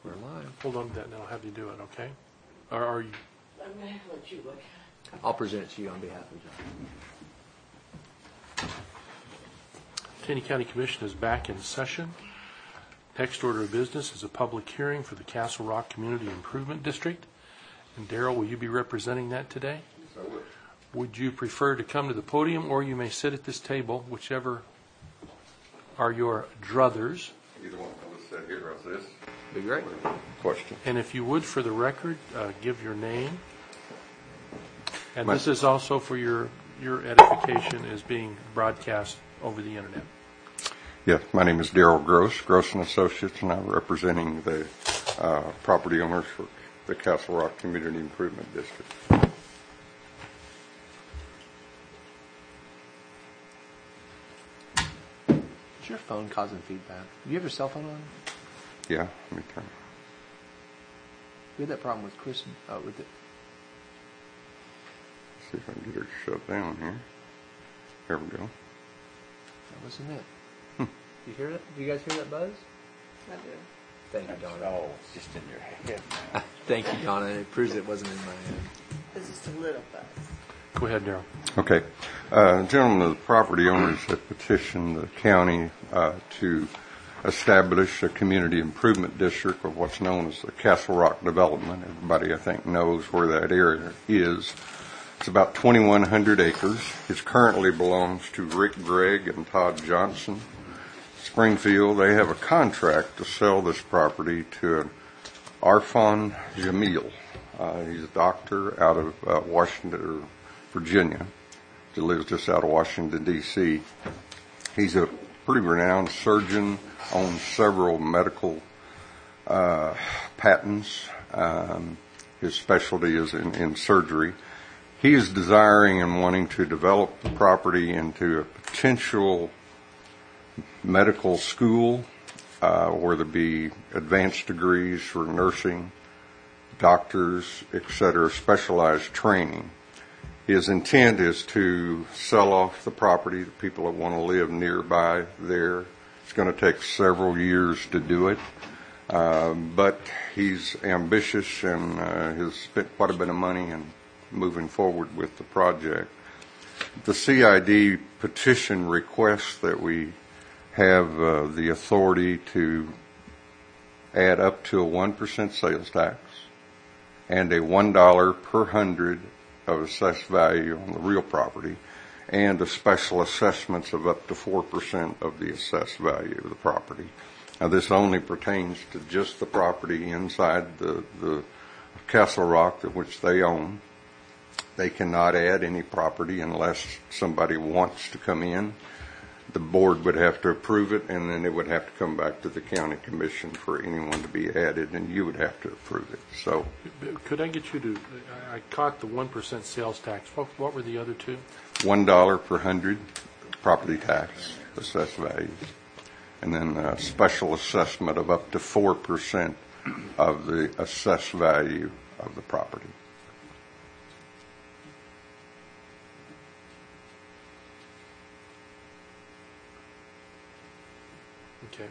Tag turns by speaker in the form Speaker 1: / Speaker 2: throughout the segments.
Speaker 1: We're live.
Speaker 2: Hold on to that and I'll have you do it, okay? Or are you?
Speaker 3: I'm going to let you look.
Speaker 1: I'll present it to you on behalf of John.
Speaker 2: Taney County Commission is back in session. Next order of business is a public hearing for the Castle Rock Community Improvement District. And Daryl, will you be representing that today?
Speaker 4: Yes, I would.
Speaker 2: Would you prefer to come to the podium, or you may sit at this table, whichever are your druthers?
Speaker 4: Either one. I'll just sit here. How's this?
Speaker 1: Be great.
Speaker 4: Question.
Speaker 2: And if you would, for the record, give your name. And this is also for your edification, is being broadcast over the internet.
Speaker 4: Yes, my name is Daryl Gross, Gross & Associates, and I'm representing the property owners for the Castle Rock Community Improvement District.
Speaker 1: Is your phone causing feedback? Do you have your cell phone on?
Speaker 4: Yeah, let me turn.
Speaker 1: We had that problem with Chris. With it.
Speaker 4: See if I can get her shut down here. There we go.
Speaker 1: That wasn't it. You hear that? Do you guys hear that buzz?
Speaker 3: I do.
Speaker 1: Thank you, Donna.
Speaker 5: Oh, it's just in your head.
Speaker 1: Thank you, Donna. It proves it wasn't in my head.
Speaker 3: It's just a little buzz.
Speaker 2: Go ahead, Daryl.
Speaker 4: Okay. Gentlemen, the property owners have petitioned the county to establish a community improvement district of what's known as the Castle Rock Development. Everybody, I think, knows where that area is. It's about 2,100 acres. It currently belongs to Rick Gregg and Todd Johnson. Springfield, they have a contract to sell this property to Arfan Jamil. He's a doctor out of Washington, or Virginia. He lives just out of Washington, D.C. He's a pretty renowned surgeon, owns several medical patents. His specialty is in surgery. He is desiring and wanting to develop the property into a potential medical school where there be advanced degrees for nursing, doctors, etc., specialized training. His intent is to sell off the property to people that want to live nearby there. It's going to take several years to do it, but he's ambitious and has spent quite a bit of money in moving forward with the project. The CID petition requests that we have the authority to add up to a 1% sales tax and a $1 per hundred of assessed value on the real property, and a special assessments of up to 4% of the assessed value of the property. Now, this only pertains to just the property inside the Castle Rock that which they own. They cannot add any property unless somebody wants to come in. The board would have to approve it, and then it would have to come back to the county commission for anyone to be added, and you would have to approve it. So,
Speaker 2: could I get you to? I caught the 1% sales tax. What were the other two?
Speaker 4: $1 per hundred property tax assessed values, and then a special assessment of up to 4% of the assessed value of the property.
Speaker 2: Okay.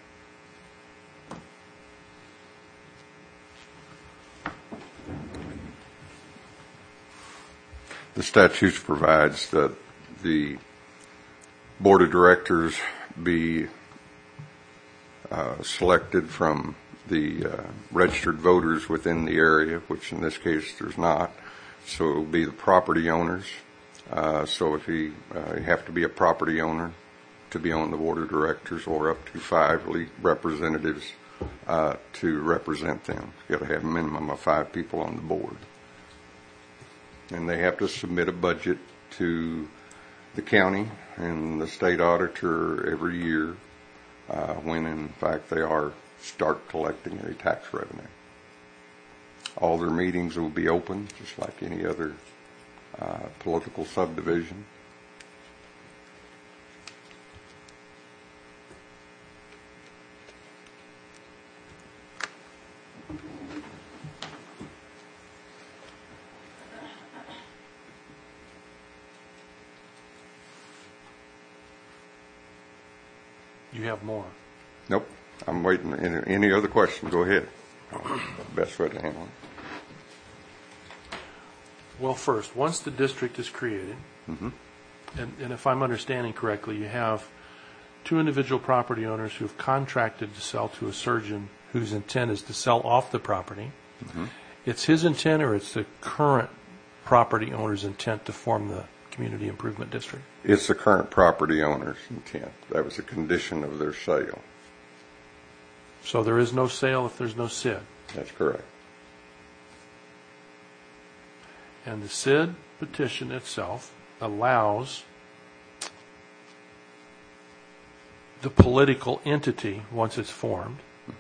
Speaker 4: The statute provides that the board of directors be selected from the registered voters within the area, which in this case there's not. So it will be the property owners. So if you have to be a property owner to be on the board of directors, or up to 5 representatives to represent them. You've got to have a minimum of 5 people on the board. And they have to submit a budget to the county and the state auditor every year when, in fact, they start collecting their tax revenue. All their meetings will be open, just like any other political subdivision.
Speaker 2: You have more.
Speaker 4: Nope. I'm waiting. Any other question? Go ahead. Best way to handle it.
Speaker 2: Well, first, once the district is created, and if I'm understanding correctly, you have two individual property owners who have contracted to sell to a surgeon whose intent is to sell off the property. It's his intent, or it's the current property owner's intent to form the community improvement district?
Speaker 4: It's the current property owner's intent. That was a condition of their sale.
Speaker 2: So there is no sale if there's no SID.
Speaker 4: That's correct.
Speaker 2: And the SID petition itself allows the political entity, once it's formed,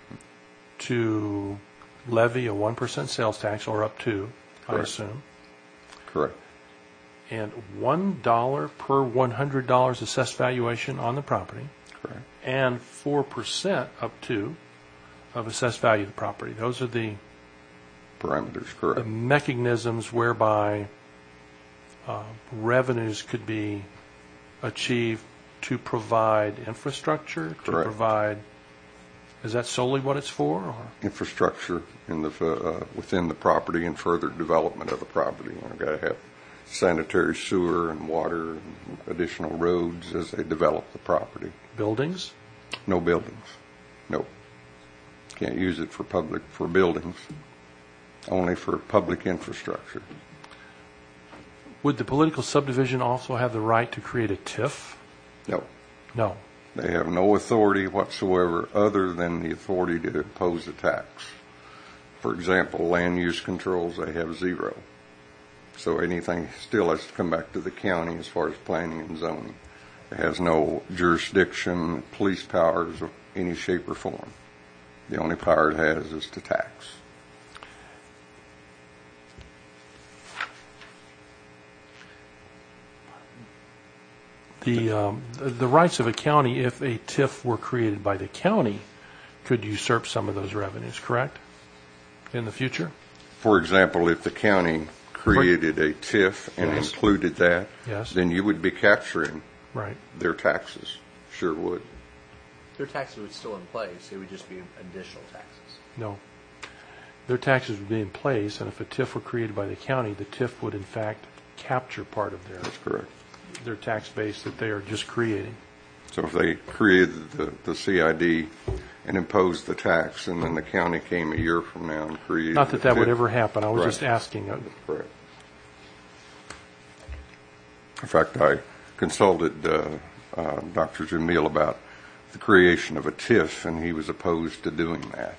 Speaker 2: to levy a 1% sales tax, or up to, I
Speaker 4: Correct.
Speaker 2: assume,
Speaker 4: Correct.
Speaker 2: and $1 per $100 assessed valuation on the property,
Speaker 4: Correct.
Speaker 2: and 4% up to of assessed value of the property. Those are the
Speaker 4: Parameters, correct.
Speaker 2: mechanisms whereby revenues could be achieved to provide infrastructure, to
Speaker 4: Correct.
Speaker 2: provide, is that solely what it's for? Or?
Speaker 4: Infrastructure in the within the property and further development of the property. You've got to have sanitary sewer and water and additional roads as they develop the property.
Speaker 2: Buildings?
Speaker 4: No buildings. No. Can't use it for buildings. Only for public infrastructure.
Speaker 2: Would the political subdivision also have the right to create a TIF?
Speaker 4: No.
Speaker 2: No.
Speaker 4: They have no authority whatsoever other than the authority to impose a tax. For example, land use controls, they have zero. So anything still has to come back to the county as far as planning and zoning. It has no jurisdiction, police powers of any shape or form. The only power it has is to tax.
Speaker 2: The rights of a county, if a TIF were created by the county, could usurp some of those revenues, correct? In the future?
Speaker 4: For example, if the county created a TIF and
Speaker 2: Yes.
Speaker 4: included that,
Speaker 2: Yes.
Speaker 4: then you would be capturing
Speaker 2: Right.
Speaker 4: their taxes. Sure would.
Speaker 1: Their taxes would still in place. It would just be additional taxes.
Speaker 2: No. Their taxes would be in place, and if a TIF were created by the county, the TIF would in fact capture part of
Speaker 4: That's correct.
Speaker 2: their tax base that they are just creating.
Speaker 4: So if they created the CID and imposed the tax, and then the county came a year from now and created
Speaker 2: Not that
Speaker 4: the
Speaker 2: that would
Speaker 4: TIF.
Speaker 2: ever happen. I was
Speaker 4: Right.
Speaker 2: just asking.
Speaker 4: Correct. In fact, I consulted Dr. Jamil about the creation of a TIF, and he was opposed to doing that.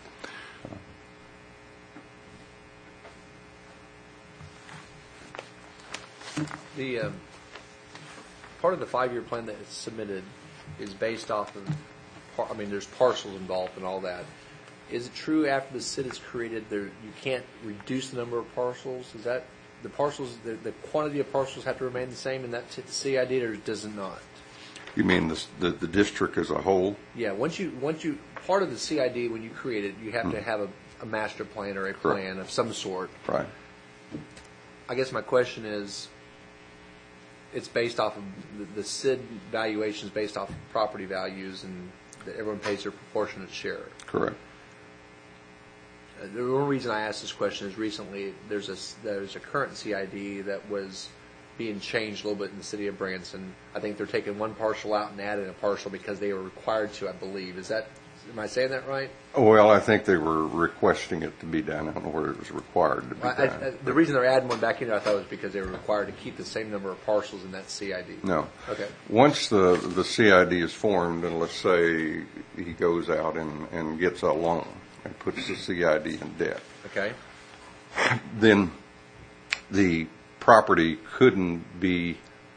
Speaker 1: The part of the 5-year plan that is submitted is based off of, there's parcels involved and all that. Is it true after the SID is created, you can't reduce the number of parcels? Is that the parcels, the quantity of parcels have to remain the same in that CID, or does it not?
Speaker 4: You mean the district as a whole?
Speaker 1: Yeah, once you part of the CID when you create it, you have to have a master plan or a plan of some sort.
Speaker 4: Right.
Speaker 1: I guess my question is, it's based off of the SID valuations based off of property values, and that everyone pays their proportionate share.
Speaker 4: Correct.
Speaker 1: The only reason I asked this question is recently there's a current CID that was being changed a little bit in the city of Branson. I think they're taking one parcel out and adding a parcel because they were required to, I believe. Am I saying that right?
Speaker 4: Well, I think they were requesting it to be done. I don't know where it was required to be done.
Speaker 1: The reason they're adding one back in there, I thought, was because they were required to keep the same number of parcels in that CID.
Speaker 4: No.
Speaker 1: Okay.
Speaker 4: Once the CID is formed, and let's say he goes out and gets a loan and puts the CID in debt,
Speaker 1: Okay.
Speaker 4: then the property couldn't be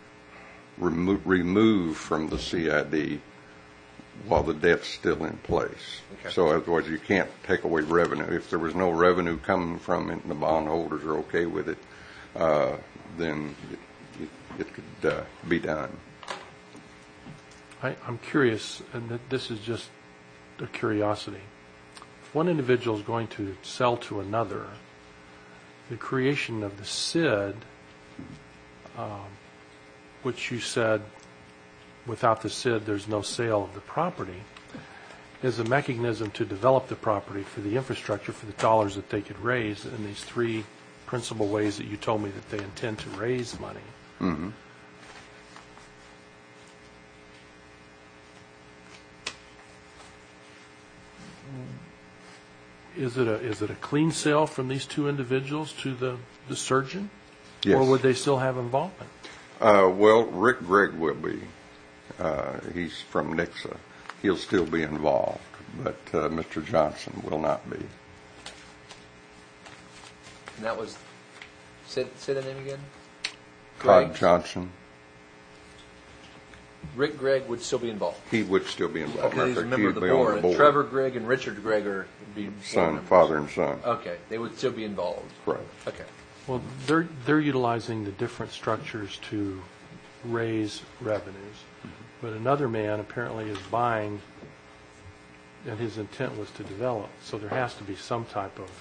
Speaker 4: removed from the CID while the debt's still in place.
Speaker 1: Okay.
Speaker 4: So otherwise you can't take away revenue. If there was no revenue coming from it and the bondholders are okay with it, then it could be done.
Speaker 2: I'm curious, and this is just a curiosity. If one individual is going to sell to another, the creation of the SID, which you said without the SID there's no sale of the property, as a mechanism to develop the property for the infrastructure, for the dollars that they could raise in these three principal ways that you told me that they intend to raise money.
Speaker 4: Mm-hmm.
Speaker 2: Is it a clean sale from these two individuals to the surgeon?
Speaker 4: Yes.
Speaker 2: Or would they still have involvement?
Speaker 4: Well, Rick Gregg will be. He's from Nixa. He'll still be involved, but Mr. Johnson will not be.
Speaker 1: And that was, say the name again?
Speaker 4: Todd
Speaker 1: Gregg?
Speaker 4: Johnson,
Speaker 1: Rick Gregg would still be involved.
Speaker 4: he would still be involved.
Speaker 1: Okay, he's a
Speaker 4: Matter
Speaker 1: member of
Speaker 4: fact,
Speaker 1: the
Speaker 4: he'd be on
Speaker 1: board. And Trevor Gregg and Richard Gregg would be board
Speaker 4: Son,
Speaker 1: members.
Speaker 4: father and son.
Speaker 1: Okay, they would still be involved.
Speaker 4: Right.
Speaker 1: Okay.
Speaker 2: Well, they're utilizing the different structures to raise revenues. But another man apparently is buying, and his intent was to develop. So there has to be some type of,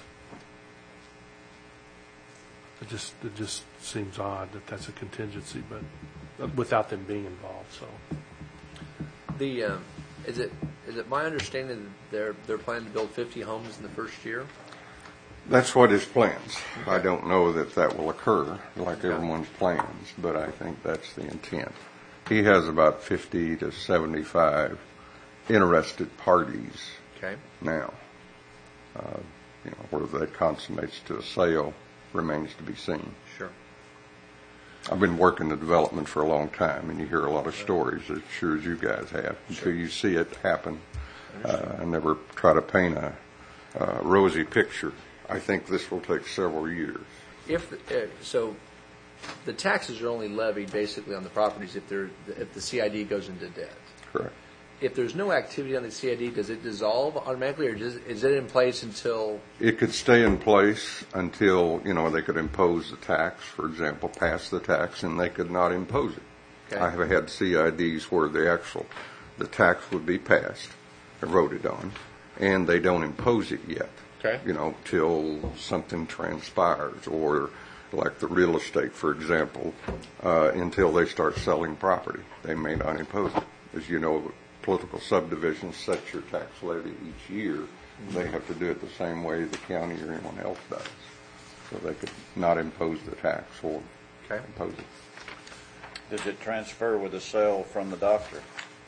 Speaker 2: it just seems odd that that's a contingency, but without them being involved, so.
Speaker 1: The is it my understanding that they're planning to build 50 homes in the first year?
Speaker 4: That's what his plans. I don't know that will occur like
Speaker 1: Okay.
Speaker 4: everyone's plans, but I think that's the intent. He has about 50 to 75 interested parties
Speaker 1: Okay.
Speaker 4: now. Whether that consummates to a sale remains to be seen.
Speaker 1: Sure.
Speaker 4: I've been working the development for a long time, and you hear a lot of stories, as sure as you guys have, until you see it happen. I never try to paint a rosy picture. I think this will take several years.
Speaker 1: So, the taxes are only levied basically on the properties if the CID goes into debt.
Speaker 4: Correct.
Speaker 1: If there's no activity on the CID, does it dissolve automatically, or is it in place until?
Speaker 4: It could stay in place until, they could impose the tax, for example, pass the tax, and they could not impose it.
Speaker 1: Okay.
Speaker 4: I have had CIDs where the tax would be passed, or voted on, and they don't impose it yet.
Speaker 1: Okay.
Speaker 4: Till something transpires, or like the real estate, for example, until they start selling property. They may not impose it. As you know, political subdivisions set your tax levy each year. They have to do it the same way the county or anyone else does. So they could not impose the tax or impose it.
Speaker 5: Does it transfer with the sale from the doctor?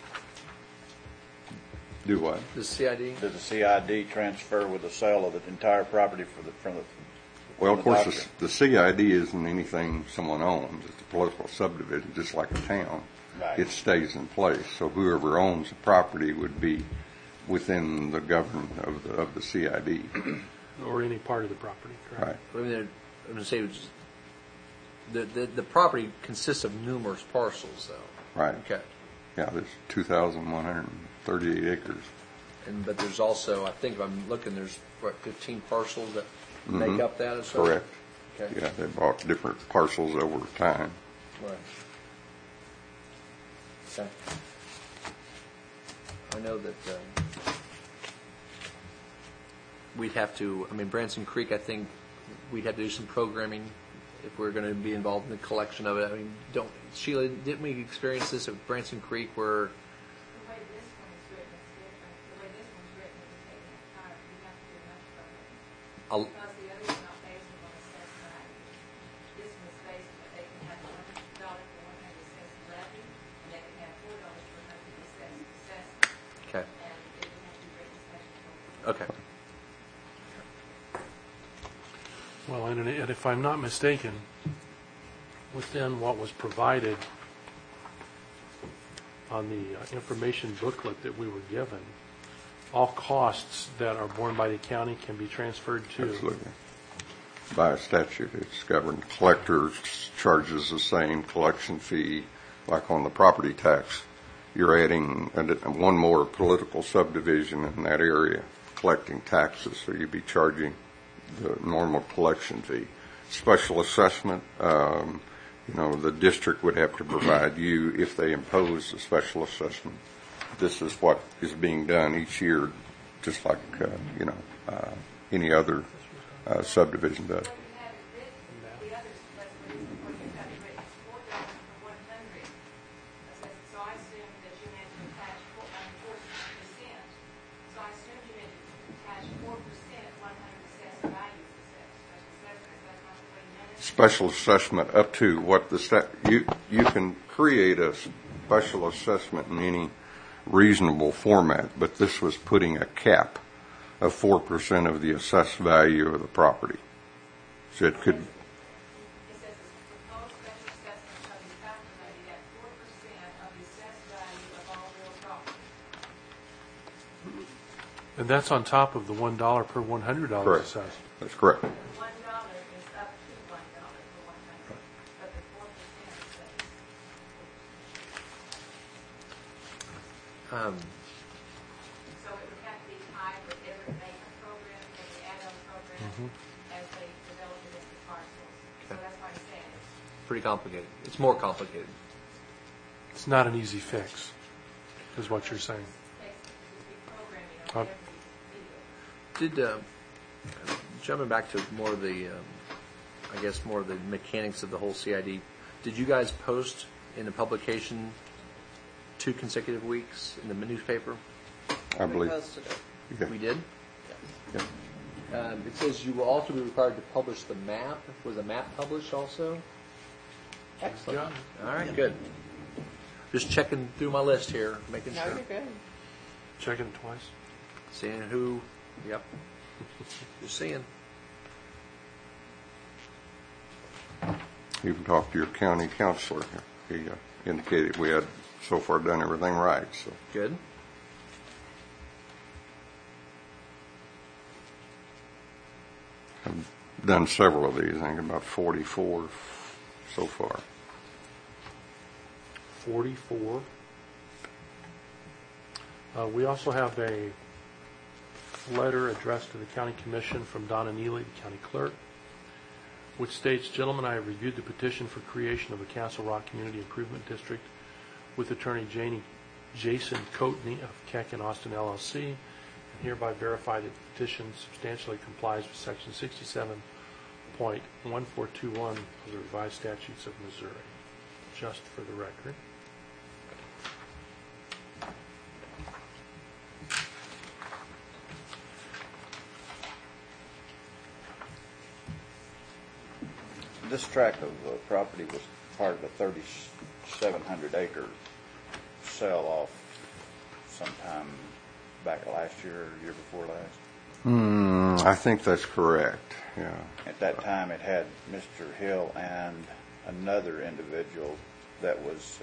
Speaker 4: Do what?
Speaker 1: The CID?
Speaker 5: Does the CID transfer with the sale of the entire property from the
Speaker 4: Well, of course,
Speaker 5: doctor?
Speaker 4: the CID isn't anything someone owns. It's a political subdivision, just like a town.
Speaker 5: Right.
Speaker 4: It stays in place. So whoever owns the property would be within the government of the CID.
Speaker 2: Or any part of the property, correct?
Speaker 4: Right.
Speaker 1: I'm going to say the property consists of numerous parcels, though.
Speaker 4: Right.
Speaker 1: Okay.
Speaker 4: Yeah, there's 2,138 acres.
Speaker 1: But there's also, I think if I'm looking, there's 15 parcels that make up that as well?
Speaker 4: Correct.
Speaker 1: Okay.
Speaker 4: Yeah, they bought different parcels over time.
Speaker 1: Right. Okay. I know that we'd have to, Branson Creek, I think we'd have to do some programming if we're going to be involved in the collection of it. Sheila, didn't we experience this at Branson Creek where?
Speaker 6: The way this one is written is different. The way this one's written, it would take an entire, you have to do much programming. Because the other is not based on assessed value. This one is based, but they can have $100 for 100 assessed levy, and they can have $4 for 100 assessed assessment.
Speaker 1: Okay.
Speaker 6: And it would have to be written special.
Speaker 1: Okay.
Speaker 2: Well, and if I'm not mistaken, within what was provided on the information booklet that we were given, all costs that are borne by the county can be transferred to.
Speaker 4: Absolutely. By statute, it's governed. Collectors charges the same collection fee, like on the property tax. You're adding one more political subdivision in that area collecting taxes, so you'd be charging the normal collection fee. Special assessment, the district would have to provide you if they impose a special assessment. This is what is being done each year, just like, any other subdivision does.
Speaker 6: What you have is this, the others, that's what you have written, $4 for 100 assessed. So I assume that you had to attach 14%
Speaker 4: special assessment up to what you can create a special assessment in any reasonable format, but this was putting a cap of 4% of the assessed value of the property. So it could.
Speaker 6: It says the proposed special assessment shall be calculated at 4% of the assessed value of all real property.
Speaker 2: And that's on top of the $1 per $100
Speaker 4: Correct.
Speaker 2: assessed.
Speaker 4: That's correct.
Speaker 6: $1 is up to $1 per 100, but the 4% stays. So it would have to be tied with every maintenance program, every add-on program, as they develop it into parcels. So
Speaker 1: Okay.
Speaker 6: that's why I'm saying it's
Speaker 1: Pretty complicated. It's more complicated.
Speaker 2: It's not an easy fix, is what you're saying.
Speaker 6: takes the programming of every field.
Speaker 1: Did jumping back to more of the, I guess more of the mechanics of the whole CID. Did you guys post in the publication 2 consecutive weeks in the newspaper?
Speaker 4: I
Speaker 3: We
Speaker 4: believe.
Speaker 3: posted it.
Speaker 4: Yeah.
Speaker 1: We did.
Speaker 3: Yes.
Speaker 4: Yeah.
Speaker 1: It says you will also be required to publish the map. Was the map published also? Excellent. All right, good. Just checking through my list here, making
Speaker 3: No,
Speaker 1: sure,
Speaker 3: you're good.
Speaker 2: Checking it twice.
Speaker 1: seeing who. Yep. Just seeing.
Speaker 4: You can talk to your county counselor. He indicated we had so far done everything right. So
Speaker 1: Good.
Speaker 4: I've done several of these. I think about 44 so far.
Speaker 2: 44. We also have a letter addressed to the County Commission from Donna Neely, the County Clerk, which states, "Gentlemen, I have reviewed the petition for creation of a Castle Rock Community Improvement District with Attorney Jason Coatney of Keck and Austin LLC, and hereby verify that the petition substantially complies with Section 67.1421 of the revised statutes of Missouri." Just for the record.
Speaker 5: This tract of property was part of a 3,700-acre sell-off sometime back last year or year before last.
Speaker 4: I think that's correct. Yeah.
Speaker 5: At that time, it had Mr. Hill and another individual that was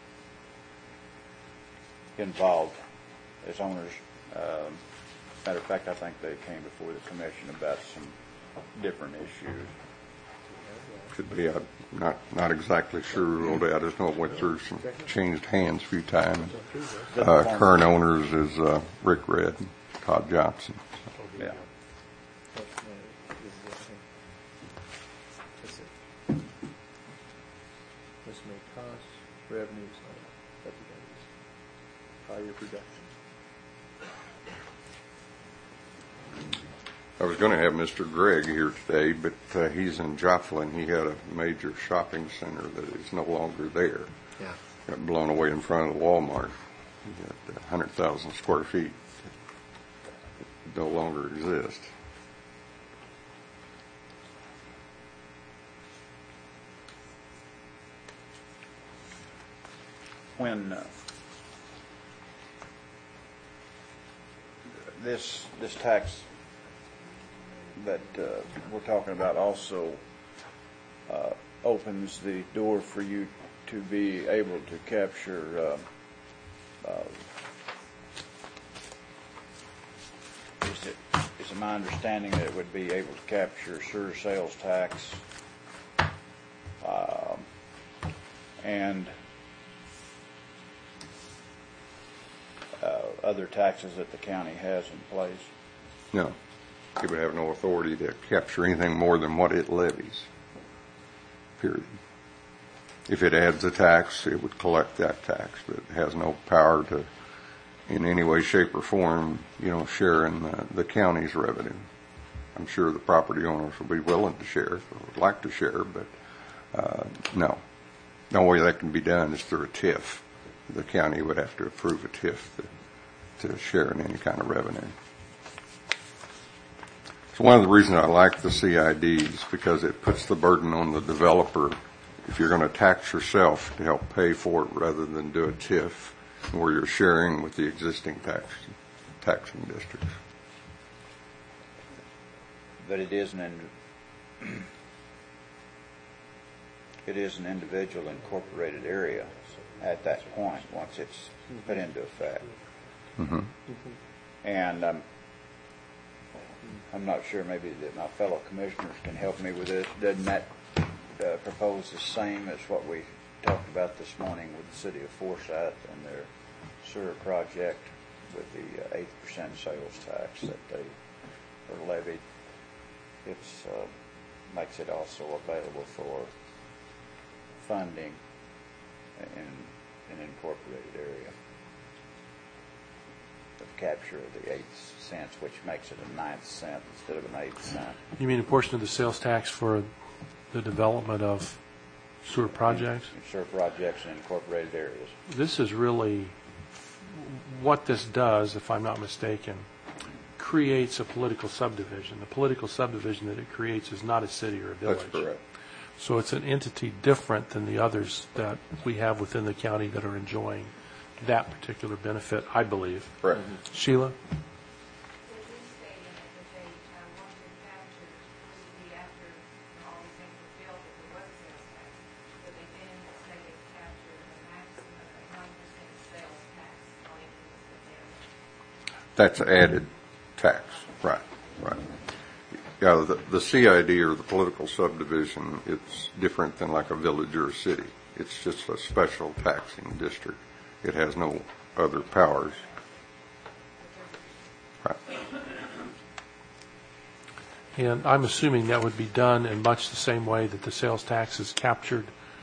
Speaker 5: involved as owners. Matter of fact, I think they came before the commission about some different issues.
Speaker 4: Could be. I'm not exactly sure. I just know it went through some changed hands a few times. Current owners is Rick Red and Todd Johnson.
Speaker 5: Yeah.
Speaker 1: Estimated costs, revenues, prior production.
Speaker 4: I was going to have Mr. Gregg here today, but he's in Joplin. He had a major shopping center that is no longer there.
Speaker 1: Yeah.
Speaker 4: Got blown away in front of the Walmart. He had 100,000 square feet that no longer exist.
Speaker 5: When this tax that we're talking about also opens the door for you to be able to capture is it my understanding that it would be able to capture sewer sales tax and other taxes that the county has in place?
Speaker 4: No. It would have no authority to capture anything more than what it levies. Period. If it adds a tax, it would collect that tax, but it has no power to, in any way, shape, or form, share in the county's revenue. I'm sure the property owners will be willing to share, or would like to share, but no. The only way that can be done is through a TIF. The county would have to approve a TIF to share in any kind of revenue. So one of the reasons I like the CIDs, because it puts the burden on the developer if you're going to tax yourself to help pay for it rather than do a TIF where you're sharing with the existing taxing districts.
Speaker 5: But it is an individual incorporated area at that point once it's put into effect.
Speaker 4: Mm-hmm.
Speaker 5: And I'm not sure, maybe that my fellow commissioners can help me with this. Doesn't that propose the same as what we talked about this morning with the city of Forsyth and their sewer project with the 8% sales tax that they are levied? It makes it also available for funding in an incorporated area of capture of the 8 cents, which makes it a 9th cent instead of an 8th cent.
Speaker 2: You mean a portion of the sales tax for the development of sewer projects?
Speaker 5: Sewer projects in incorporated areas.
Speaker 2: This is really what this does, if I'm not mistaken, creates a political subdivision. The political subdivision that it creates is not a city or a village.
Speaker 4: That's correct.
Speaker 2: So it's an entity different than the others that we have within the county that are enjoying that particular benefit, I believe.
Speaker 4: Correct.
Speaker 2: Sheila?
Speaker 6: It is stating that they want to capture, this would be after all these things were built, if there was a sales tax, but they then say they capture a maximum of 1% sales tax on anything that they
Speaker 4: That's added tax. Right. Yeah, the CID or the political subdivision, it's different than like a village or a city. It's just a special taxing district. It has no other powers. Right.
Speaker 2: And I'm assuming that would be done in much the same way that the sales tax is captured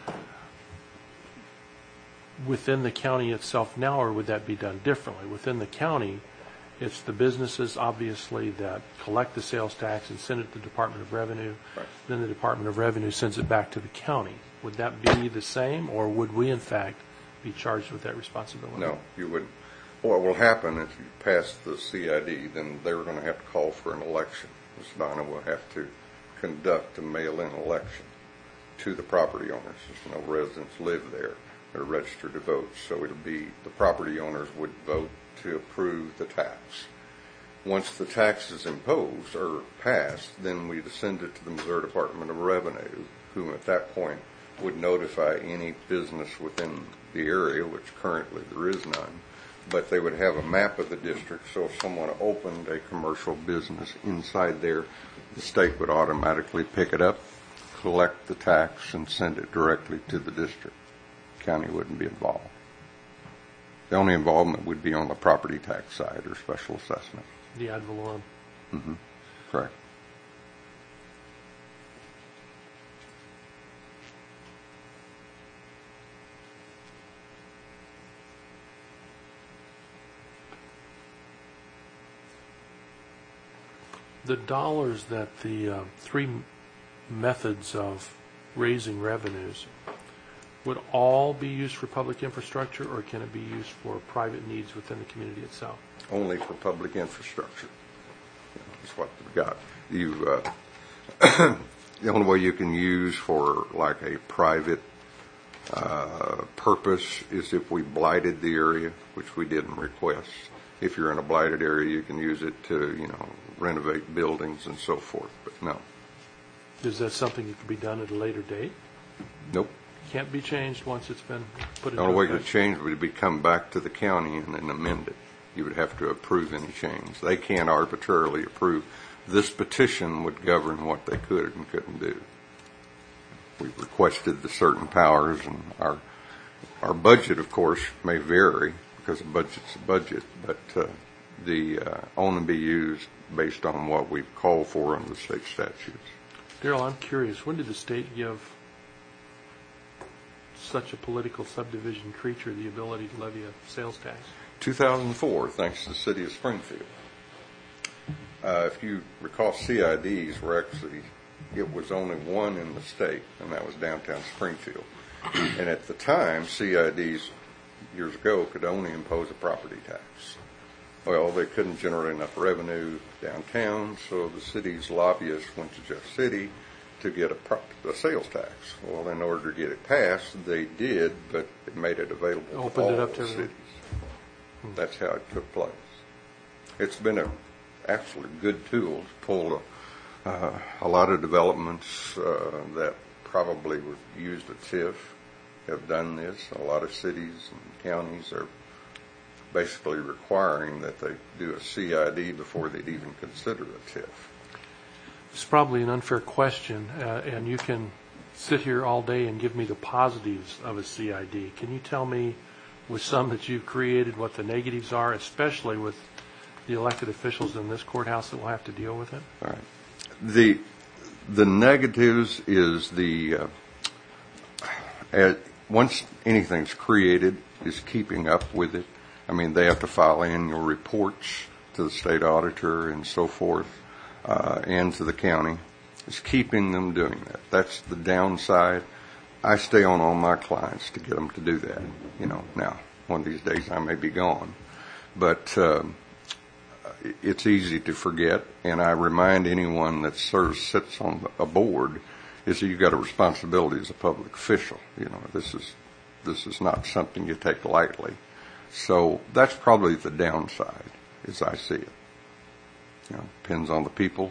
Speaker 2: within the county itself now, or would that be done differently? Within the county, it's the businesses, obviously, that collect the sales tax and send it to the Department of Revenue.
Speaker 4: Right.
Speaker 2: Then the Department of Revenue sends it back to the county. Would that be the same, or would we, in fact, be charged with that responsibility?
Speaker 4: No, you wouldn't. What will happen if you pass the CID, then they're going to have to call for an election. Ms. Donna will have to conduct a mail-in election to the property owners. There's no residents live there. They're registered to vote. So it'll be the property owners would vote to approve the tax. Once the tax is imposed or passed, then we send it to the Missouri Department of Revenue, who at that point would notify any business within the area, which currently there is none, but they would have a map of the district, so if someone opened a commercial business inside there, the state would automatically pick it up, collect the tax, and send it directly to the district. The county wouldn't be involved. The only involvement would be on the property tax side or special assessment.
Speaker 2: The ad valorem.
Speaker 4: Mm-hmm. Correct.
Speaker 2: The dollars that the three methods of raising revenues would all be used for public infrastructure, or can it be used for private needs within the community itself?
Speaker 4: Only for public infrastructure. That's what we've got. The only way you can use for like a private purpose is if we blighted the area, which we didn't request. If you're in a blighted area, you can use it to, renovate buildings and so forth, but no.
Speaker 2: Is that something that could be done at a later date?
Speaker 4: Nope.
Speaker 2: Can't be changed once it's been put into
Speaker 4: The only way to
Speaker 2: effect?
Speaker 4: change would be come back to the county and then amend it. You would have to approve any change. They can't arbitrarily approve. This petition would govern what they could and couldn't do. We requested the certain powers, and our budget, of course, may vary because a budget's a budget, but the only be used based on what we've called for under the state statutes.
Speaker 2: Daryl, I'm curious, when did the state give such a political subdivision creature the ability to levy a sales tax?
Speaker 4: 2004, thanks to the city of Springfield. If you recall, CIDs were actually, it was only one in the state, and that was downtown Springfield. And at the time, CIDs, years ago, could only impose a property tax. Well, they couldn't generate enough revenue downtown, so the city's lobbyists went to Jeff City to get a sales tax. Well, in order to get it passed, they did, but it made it available to
Speaker 2: Opened
Speaker 4: all
Speaker 2: it up
Speaker 4: the
Speaker 2: to everyone.
Speaker 4: cities. That's how it took place. It's been a actually good tool to pull a lot of developments that probably would use the TIF have done this. A lot of cities and counties are basically requiring that they do a CID before they'd even consider a TIF.
Speaker 2: It's probably an unfair question, and you can sit here all day and give me the positives of a CID. Can you tell me, with some that you've created, what the negatives are, especially with the elected officials in this courthouse that will have to deal with it?
Speaker 4: All right. The negatives is once anything's created, is keeping up with it. I mean, they have to file annual reports to the state auditor and so forth, and to the county. It's keeping them doing that. That's the downside. I stay on all my clients to get them to do that. Now, one of these days I may be gone, but it's easy to forget. And I remind anyone that sits on a board is that you've got a responsibility as a public official. This is not something you take lightly. So that's probably the downside, as I see it. Depends on the people.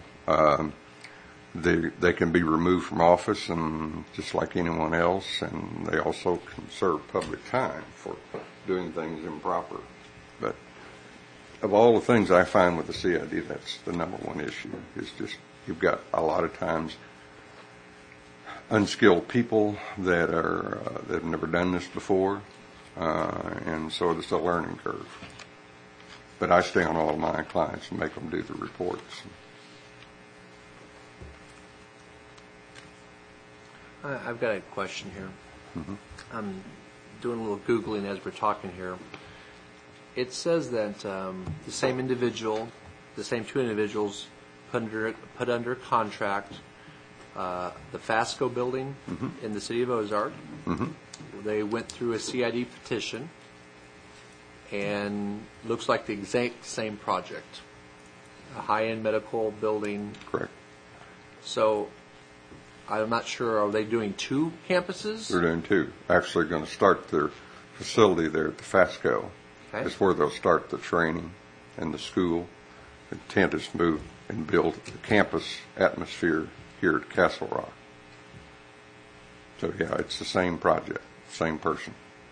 Speaker 4: They can be removed from office, and just like anyone else, and they also can serve public time for doing things improper. But of all the things I find with the CID, that's the number one issue. Is just you've got a lot of times unskilled people that have never done this before, and so it's a learning curve. But I stay on all of my clients and make them do the reports.
Speaker 1: I've got a question here.
Speaker 4: Mm-hmm.
Speaker 1: I'm doing a little Googling as we're talking here. It says that the same two individuals put under contract the FASCO building in the city of Ozark.
Speaker 4: Mm-hmm.
Speaker 1: They went through a CID petition, and looks like the exact same project, a high-end medical building.
Speaker 4: Correct.
Speaker 1: So I'm not sure, are they doing two campuses?
Speaker 4: They're doing two. Actually going to start their facility there at the FASCO.
Speaker 1: Okay.
Speaker 4: It's where they'll start the training and the school. The intent is to move and build the campus atmosphere here at Castle Rock. So yeah, it's the same project, same person.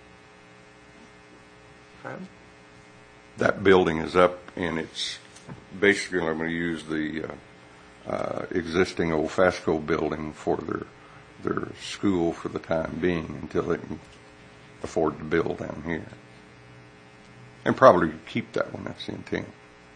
Speaker 1: Okay.
Speaker 4: That building is up, and it's basically going to use the existing old FASCO building for their school for the time being until they can afford to build down here. And probably keep that one. That's the intent.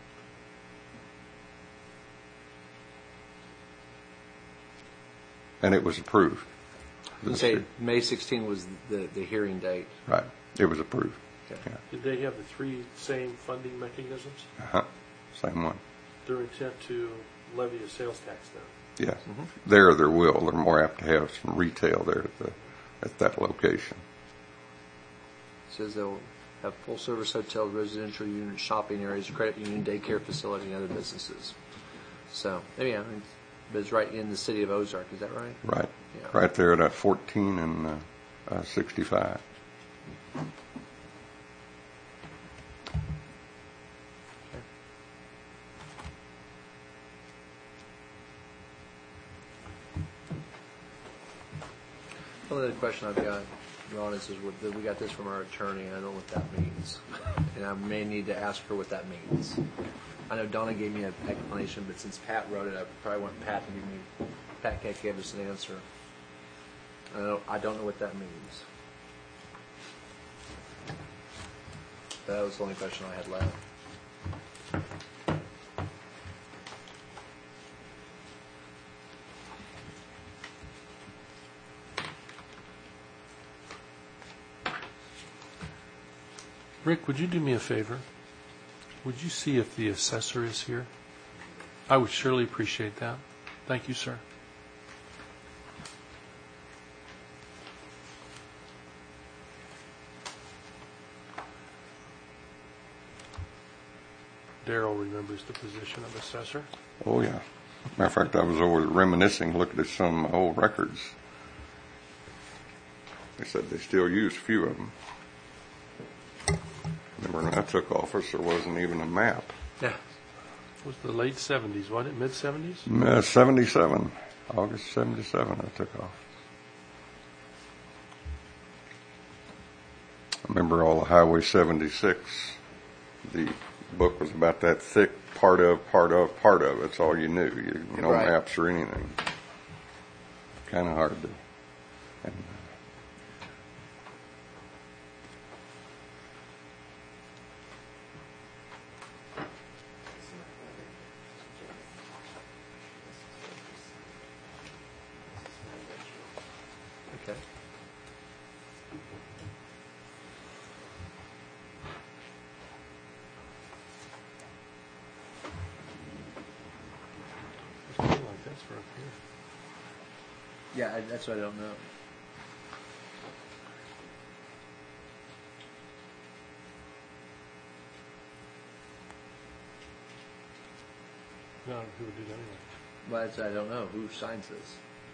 Speaker 4: And it was approved.
Speaker 1: You say May 16 was the hearing date.
Speaker 4: Right. It was approved.
Speaker 1: Okay.
Speaker 4: Yeah.
Speaker 2: Did they have the three same funding mechanisms?
Speaker 4: Uh-huh. Same one.
Speaker 2: Their intent to levy a sales tax then?
Speaker 4: Yes. Mm-hmm. There will. They're more apt to have some retail there at that location.
Speaker 1: It says they'll have full-service hotels, residential units, shopping areas, credit union, daycare facility, and other businesses. So, yeah, but it's right in the city of Ozark. Is that right?
Speaker 4: Right.
Speaker 1: Yeah.
Speaker 4: Right there at 14 and 65.
Speaker 1: The only other question I've got, Ron, is that we got this from our attorney, and I don't know what that means. And I may need to ask her what that means. I know Donna gave me an explanation, but since Pat wrote it, I probably want Pat to give me. Pat can't give us an answer. I don't know what that means. That was the only question I had left.
Speaker 2: Rick, would you do me a favor? Would you see if the assessor is here? I would surely appreciate that. Thank you, sir. Darrell remembers the position of assessor.
Speaker 4: Oh, yeah. Matter of fact, I was over reminiscing, looking at some old records. They said they still use a few of them. Remember when I took office, there wasn't even a map.
Speaker 1: Yeah.
Speaker 2: It was the late 70s, wasn't it? Mid-70s?
Speaker 4: 77. August 77, I took off. I remember all the Highway 76. The book was about that thick, part of. That's all you knew. No
Speaker 1: Right.
Speaker 4: maps or anything. Kind of hard to. And,
Speaker 1: Okay.
Speaker 2: I feel like that's for up here.
Speaker 1: Yeah, that's what I don't know.
Speaker 2: No, who would do that anyway?
Speaker 1: Well, that's what I don't know. Who signs this?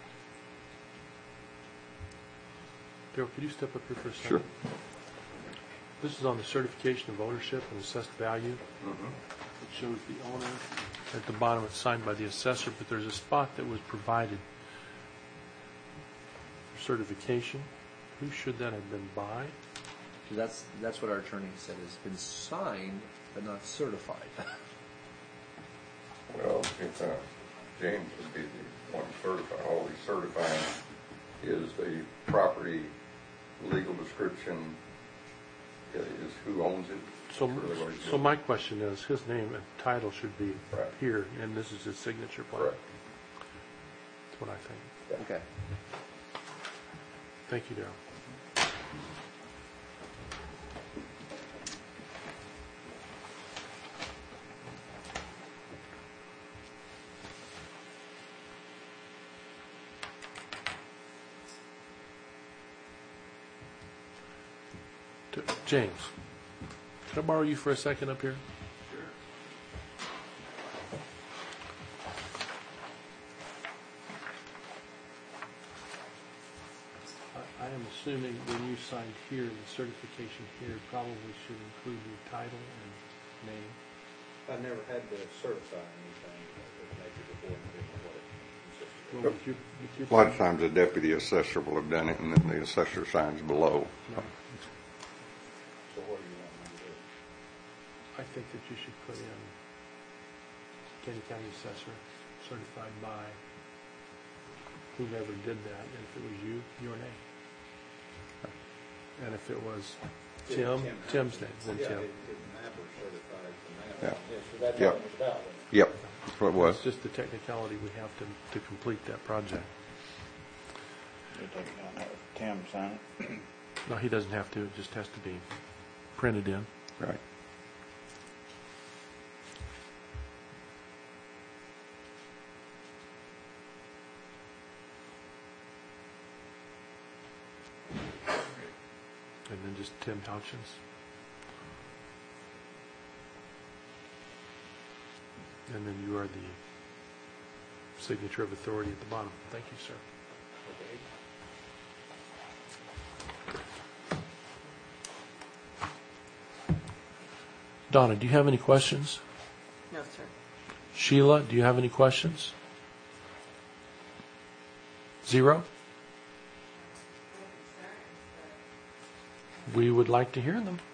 Speaker 2: Darrell, could you step up here for a second?
Speaker 4: Sure.
Speaker 2: This is on the certification of ownership and assessed value. It shows the owner. At the bottom, it's signed by the assessor, but there's a spot that was provided for certification. Who should that have been by?
Speaker 1: 'Cause that's what our attorney said. It's been signed, but not certified.
Speaker 4: well, if James would be the one certifying, all he's certifying is the property legal description, is who owns it.
Speaker 2: So,
Speaker 4: Really what he's
Speaker 2: so
Speaker 4: doing.
Speaker 2: my question is, his name and title should be
Speaker 4: Right.
Speaker 2: here, and this is his signature plan.
Speaker 4: Correct.
Speaker 2: That's what I think.
Speaker 1: Okay.
Speaker 2: Thank you, Darrell. James, can I borrow you for a second up here? I am assuming when you signed here, the certification here probably should include your title and name.
Speaker 7: I never had to certify anything that maybe before and didn't know what it consisted of.
Speaker 2: Well, with your
Speaker 4: A lot of times the deputy assessor will have done it, and then the assessor signs below.
Speaker 7: So what do you want me to do?
Speaker 2: I think that you should put in Kenny County Assessor, certified by whomever did that. And if it was you, your name. And if it was Tim, Tim's name, then
Speaker 7: Yeah,
Speaker 2: Tim.
Speaker 7: it mapper certified the
Speaker 4: Yeah.
Speaker 7: map. Yeah, so that's
Speaker 4: Yep.
Speaker 7: what it was about.
Speaker 4: Yep, that's what it was.
Speaker 2: It's just the technicality we have to complete that project.
Speaker 5: You take it down, have Tim sign it.
Speaker 2: No, he doesn't have to, it just has to be printed in.
Speaker 4: Right.
Speaker 2: And then just Tim Houchins. And then you are the signature of authority at the bottom. Thank you, sir. Donna, do you have any questions?
Speaker 3: No, sir.
Speaker 2: Sheila, do you have any questions? Zero? We would like to hear them.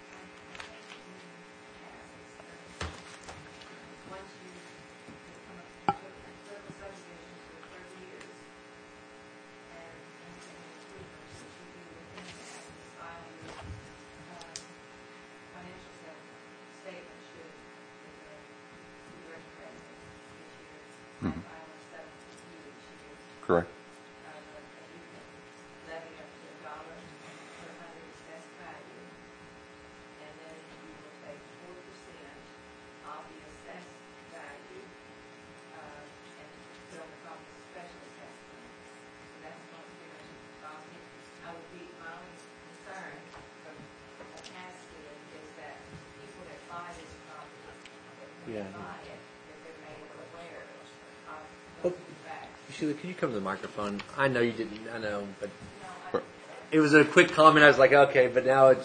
Speaker 6: Once you become a federal substation for 30 years, and improvements that you do within that, and file your financial statement should, with the revenue each year, and file a settlement with you each year.
Speaker 4: Correct.
Speaker 6: You can levy up to $1 per hundred assessed value, and then you will take 4% of the assessed value, and build from the special assessment. So that's going to give us cost interest. I would be, my only concern from a tax student is that people that buy this property
Speaker 1: Yeah.
Speaker 6: buy it, that they're made aware of
Speaker 1: Oh.
Speaker 6: the facts.
Speaker 1: Sheila, can you come to the microphone? I know you didn't. I know, but
Speaker 6: No,
Speaker 1: it was a quick comment. I was like, okay, but now it's.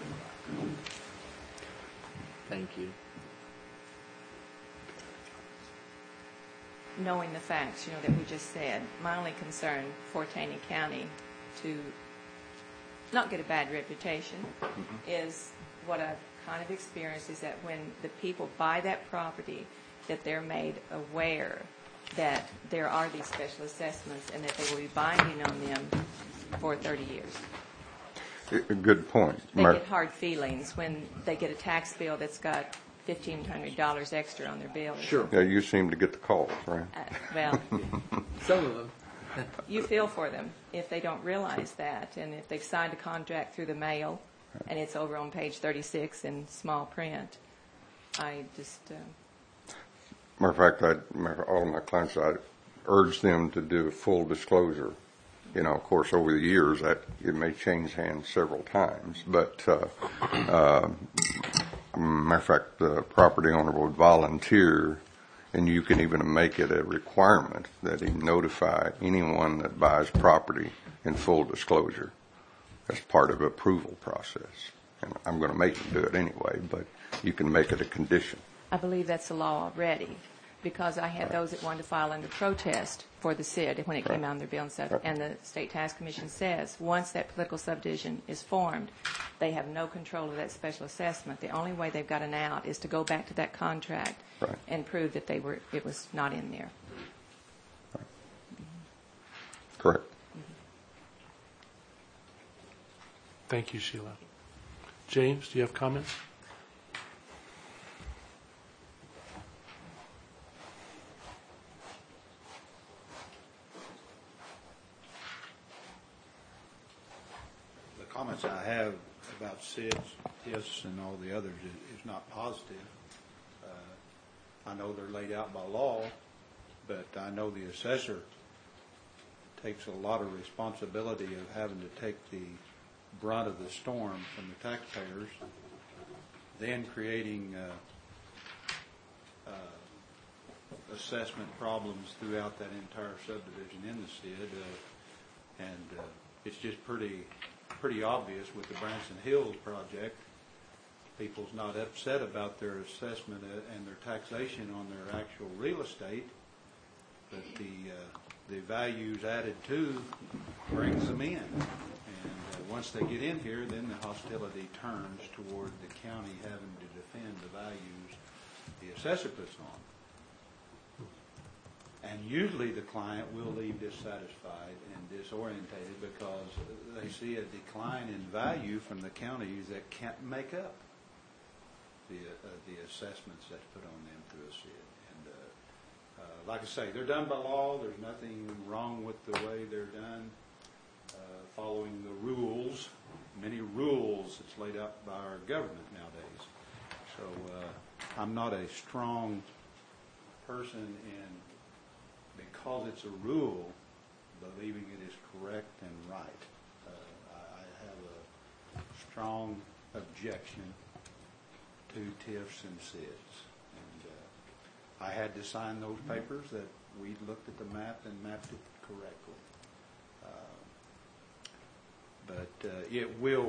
Speaker 1: Thank you.
Speaker 8: Knowing the facts, that we just said, my only concern for Taney County to not get a bad reputation is what I've kind of experienced is that when the people buy that property, that they're made aware that there are these special assessments and that they will be binding on them for 30 years.
Speaker 4: A good point.
Speaker 8: They get hard feelings when they get a tax bill that's got $1,500 extra on their bill.
Speaker 1: Sure.
Speaker 4: Yeah, you seem to get the calls, right?
Speaker 8: Well,
Speaker 1: Some of them.
Speaker 8: you feel for them if they don't realize that, and if they've signed a contract through the mail, and it's over on page 36 in small print. I just...
Speaker 4: Matter of fact, all of my clients, I urge them to do a full disclosure. Of course, over the years, that it may change hands several times, but matter of fact, the property owner would volunteer, and you can even make it a requirement that he notify anyone that buys property in full disclosure as part of the approval process. And I'm going to make him do it anyway, but you can make it a condition.
Speaker 8: I believe that's the law already, because I had those that wanted to file under protest for the SID when it came out on their bill and stuff. And the State Tax Commission says once that political subdivision is formed, they have no control of that special assessment. The only way they've got an out is to go back to that contract and prove that it was not in there.
Speaker 4: Correct.
Speaker 2: Thank you, Sheila. James, do you have comments?
Speaker 7: The comments I have about SIDS, TIFs, and all the others is not positive. I know they're laid out by law, but I know the assessor takes a lot of responsibility of having to take the brunt of the storm from the taxpayers, then creating assessment problems throughout that entire subdivision in the SID, and it's just pretty obvious with the Branson Hills project. People's not upset about their assessment and their taxation on their actual real estate, but the values added to brings them in. And once they get in here, then the hostility turns toward the county having to defend the values the assessor puts on. And usually the client will leave dissatisfied and disorientated because they see a decline in value from the counties that can't make up the assessments that's put on them through a SID. And like I say, they're done by law. There's nothing wrong with the way they're done, following the rules, many rules that's laid out by our government nowadays. So I'm not a strong person in, because it's a rule, believing it is correct and right. I have a strong objection to TIFs and SIDs. And I had to sign those papers that we looked at the map and mapped it correctly. But it will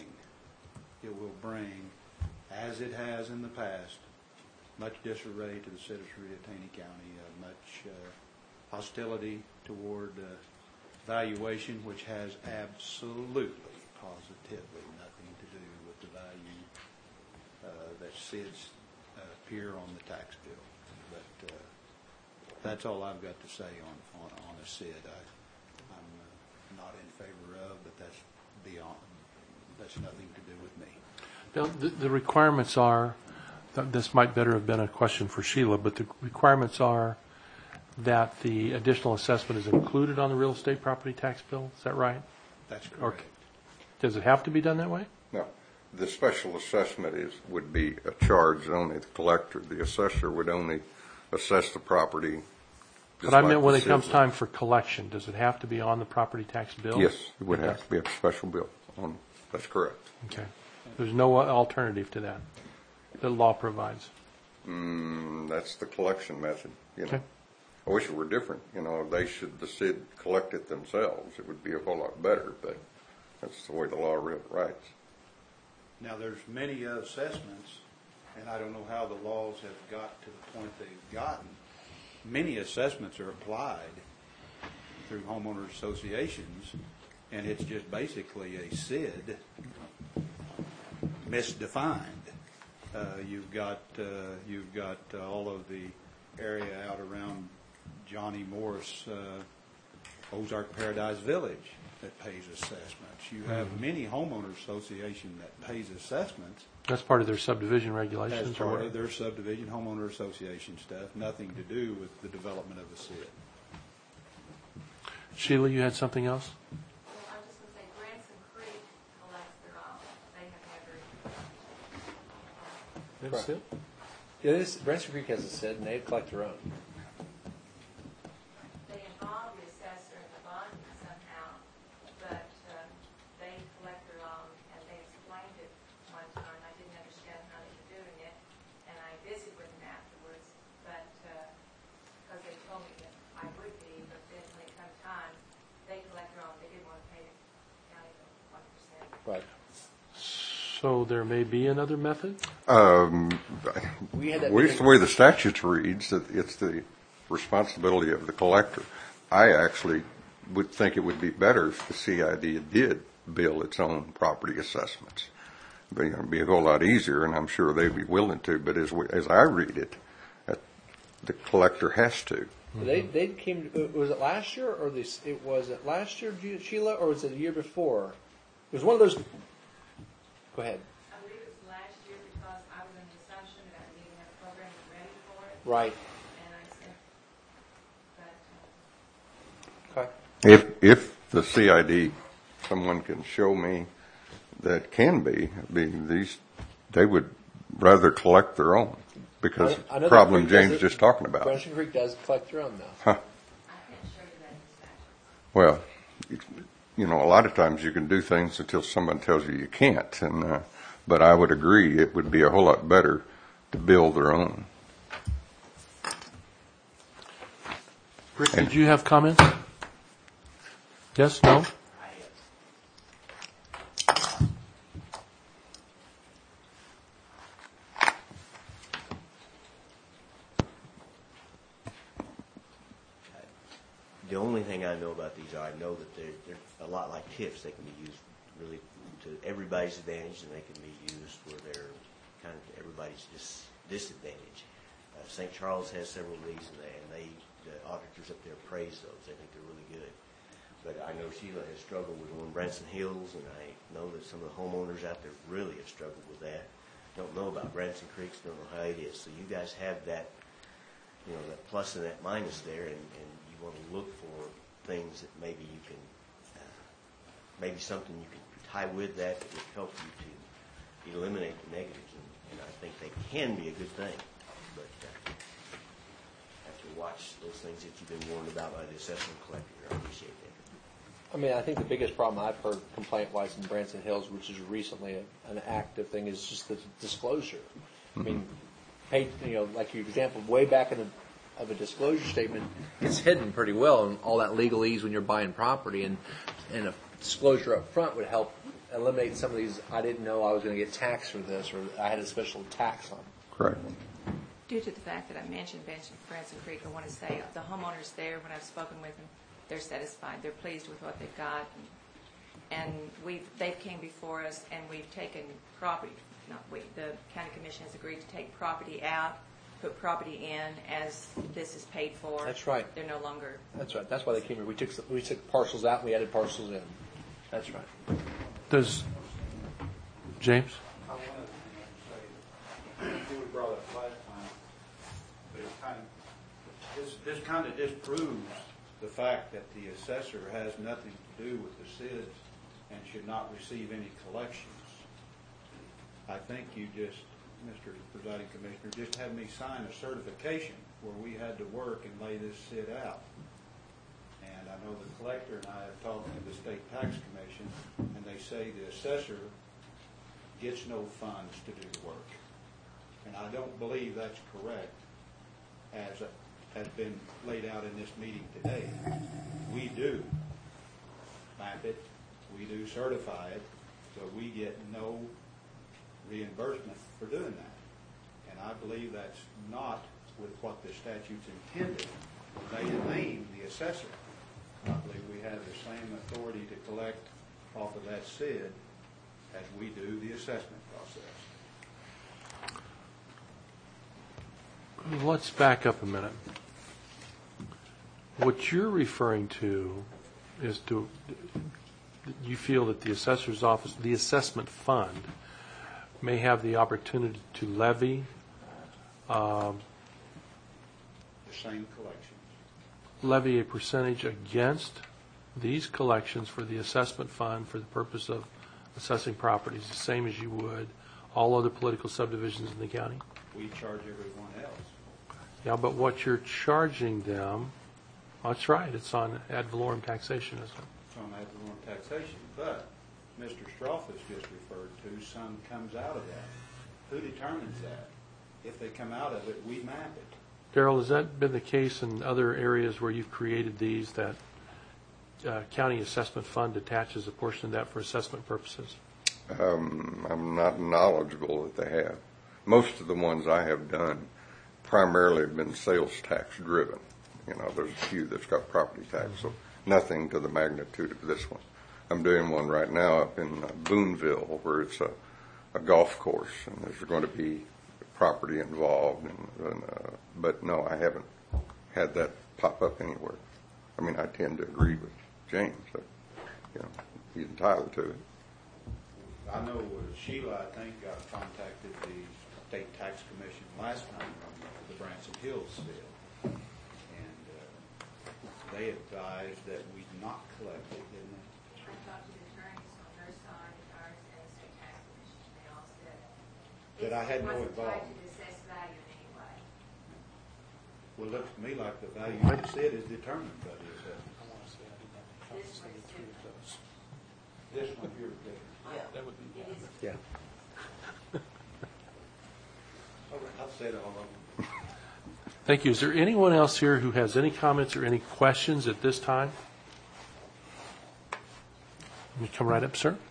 Speaker 7: bring, as it has in the past, much disarray to the citizenry of Taney County, much hostility toward valuation, which has absolutely, positively nothing to do with the value that SIDs appear on the tax bill. But that's all I've got to say on a SID. I'm not in favor of, but that's beyond. That's nothing to do with me.
Speaker 2: Now, the requirements are, this might better have been a question for Sheila, but the requirements are that the additional assessment is included on the real estate property tax bill. Is that right?
Speaker 7: That's correct.
Speaker 2: Or does it have to be done that way?
Speaker 4: No. The special assessment would be a charge only the collector. The assessor would only assess the property.
Speaker 2: But I meant when it comes time for collection, does it have to be on the property tax bill?
Speaker 4: Yes, it would have to be a special bill. That's correct.
Speaker 2: Okay. There's no alternative to that the law provides.
Speaker 4: That's the collection method, you know.
Speaker 2: Okay.
Speaker 4: I wish it were different, you know, the SID collect it themselves. It would be a whole lot better, but that's the way the law writes.
Speaker 7: Now, there's many assessments, and I don't know how the laws have got to the point they've gotten. Many assessments are applied through homeowner associations, and it's just basically a SID misdefined. You've got all of the area out around Johnny Morris, Ozark Paradise Village that pays assessments. You have many homeowner association that pays assessments.
Speaker 2: That's part of their subdivision regulations?
Speaker 7: As part of their subdivision homeowner association stuff, nothing to do with the development of the SID.
Speaker 2: Sheila, you had something else?
Speaker 6: Well, I was just going to say Branson Creek collects their own. They have never.
Speaker 2: That's it?
Speaker 1: Yeah, Branson Creek has a SID, and they collect their own.
Speaker 6: They involve the assessor in the bonding somehow, but they collect their own, and they explained it one time. I didn't understand how they were doing it, and I visited with them afterwards, but because they told me that I would be, but then when it comes time, they collect their own. They didn't want to pay the county the 1%.
Speaker 1: Right.
Speaker 2: So there may be another method?
Speaker 1: We had that
Speaker 4: The way the statute reads, that it's the responsibility of the collector. I actually would think it would be better if the CID did bill its own property assessments. It would be a whole lot easier, and I'm sure they'd be willing to, but as I read it, the collector has to.
Speaker 1: They came. Was it last year, or this? It was it last year, Sheila, or was it the year before? It was one of those. Go ahead.
Speaker 6: I believe it was last year because I was under the assumption that we didn't have a program ready for it.
Speaker 1: Right.
Speaker 6: And I said, but
Speaker 1: Okay.
Speaker 4: If the CID, someone can show me that can be these, they would rather collect their own because
Speaker 1: I know
Speaker 4: the
Speaker 1: that
Speaker 4: problem
Speaker 1: Creek does
Speaker 4: James
Speaker 1: it.
Speaker 4: just talking about.
Speaker 1: Branson Creek does collect their own now.
Speaker 4: Huh.
Speaker 6: I can't show you that in statute.
Speaker 4: Well, you know, a lot of times you can do things until someone tells you you can't, and but I would agree it would be a whole lot better to build their own.
Speaker 2: Rick, did you have comments? Yes? No?
Speaker 9: The only thing I know about these are I know that they're a lot like TIFs. They can be used really to everybody's advantage, and they can be used where they're kind of to everybody's disadvantage. St. Charles has several of these, and the auditors up there praise those. They think they're really good. But I know Sheila has struggled with one Branson Hills, and I know that some of the homeowners out there really have struggled with that. Don't know about Branson Creeks, don't know how it is. So you guys have that, you know, that plus and that minus there, and you want to look for things that maybe you can, maybe something you can tie with that would help you to eliminate the negatives. And I think they can be a good thing, but have to watch those things that you've been warned about by the assessment collector. I appreciate that.
Speaker 1: I mean, I think the biggest problem I've heard complaint-wise in Branson Hills, which is recently an active thing, is just the disclosure. I mean, like your example, way back of a disclosure statement, it's hidden pretty well, and all that legalese when you're buying property, and a disclosure up front would help eliminate some of these. I didn't know I was going to get taxed for this, or I had a special tax on.
Speaker 4: Correct.
Speaker 8: Due to the fact that I mentioned Branson Creek, I want to say the homeowners there, when I've spoken with them, they're satisfied. They're pleased with what they've got. And they've came before us, and we've taken property, the county commission has agreed to take property out, put property in as this is paid for.
Speaker 1: That's right.
Speaker 8: They're no longer.
Speaker 1: That's right. That's why they came here. We took parcels out and we added parcels in. That's right.
Speaker 2: Does James?
Speaker 7: I wanted to say, we brought up last time, but this kind of disproves the fact that the assessor has nothing to do with the SIDs and should not receive any collections. I think you just, Mr. Presiding Commissioner, just had me sign a certification where we had to work and lay this SID out. And I know the collector and I have talked to the State Tax Commission, and they say the assessor gets no funds to do the work. and I don't believe that's correct as has been laid out in this meeting today. We do map it, we do certify it, but we get no reimbursement for doing that. And I believe that's not with what the statute's intended. They name the assessor. I believe we have the same authority to collect off of that SID as we do the assessment process.
Speaker 2: Let's back up a minute. What you're referring to is you feel that the assessor's office, the assessment fund, may have the opportunity to levy
Speaker 7: The same collections.
Speaker 2: levy a percentage against these collections for the assessment fund for the purpose of assessing properties, the same as you would all other political subdivisions in the county?
Speaker 7: We charge everyone else.
Speaker 2: Yeah, but what you're charging them, that's right, it's on ad valorem taxation, isn't it?
Speaker 7: It's on ad valorem taxation, but Mr. Stroff has just referred to some comes out of that. Who determines that? If they come out of it, we map it.
Speaker 2: Darrell, has that been the case in other areas where you've created these, that county assessment fund attaches a portion of that for assessment purposes?
Speaker 4: I'm not knowledgeable that they have. Most of the ones I have done primarily have been sales tax driven. You know, there's a few that's got property tax, so nothing to the magnitude of this one. I'm doing one right now up in Boonville where it's a golf course, and there's going to be property involved. But no, I haven't had that pop up anywhere. I mean, I tend to agree with James that, you know, he's entitled to it.
Speaker 7: I know Sheila, I think, contacted the State Tax Commission last time on the Branson Hills bill. And they advised that we not collect it, didn't they?
Speaker 6: I talked to the attorneys on their side, ours and the state tax commission, they all said
Speaker 7: That I had no
Speaker 6: it wasn't tied
Speaker 7: involvement.
Speaker 6: to the assessed value in any way.
Speaker 7: Well, it looks to me like the value of the SID is determined by the assessment.
Speaker 6: This one's different.
Speaker 7: This one here is different.
Speaker 2: That would be.
Speaker 6: It is
Speaker 1: Yeah.
Speaker 7: I'll say it all over.
Speaker 2: Thank you. Is there anyone else here who has any comments or any questions at this time? Let me come right up, sir.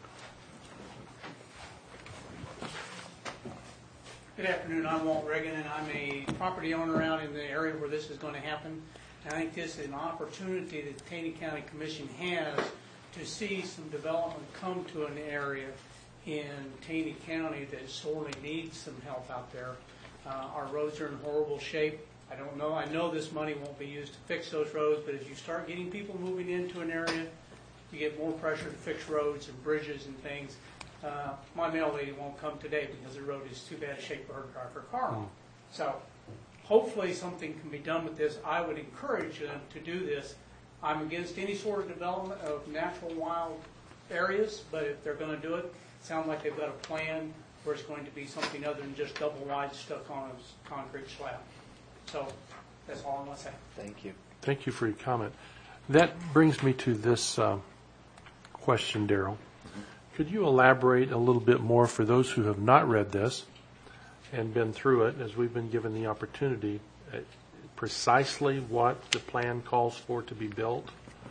Speaker 10: Good afternoon. I'm Walt Reagan, and I'm a property owner out in the area where this is going to happen. And I think this is an opportunity that the Taney County Commission has to see some development come to an area in Taney County that sorely needs some help out there. Our roads are in horrible shape. I don't know. I know this money won't be used to fix those roads, but as you start getting people moving into an area, you get more pressure to fix roads and bridges and things. My mail lady won't come today because the road is too bad a shape for her to drive her car on. So hopefully something can be done with this. I would encourage them to do this. I'm against any sort of development of natural wild areas, but if they're going to do it, it sounds like they've got a plan where it's going to be something other than just double wide stuck on a concrete slab. So that's all I'm going to say.
Speaker 1: Thank you.
Speaker 2: Thank you for your comment. That brings me to this question, Darrell. Could you elaborate a little bit more for those who have not read this and been through it, as we've been given the opportunity, precisely what the plan calls for to be built?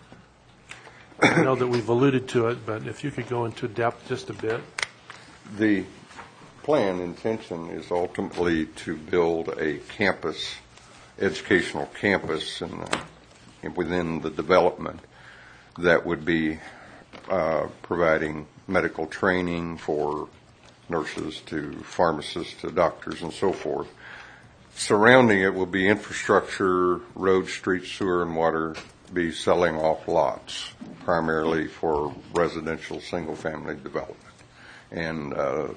Speaker 2: I know that we've alluded to it, but if you could go into depth just a bit.
Speaker 4: The plan intention is ultimately to build a campus, educational campus within the development that would be providing medical training for nurses to pharmacists to doctors and so forth. Surrounding it will be infrastructure, roads, streets, sewer, and water, be selling off lots, primarily for residential single-family development. And,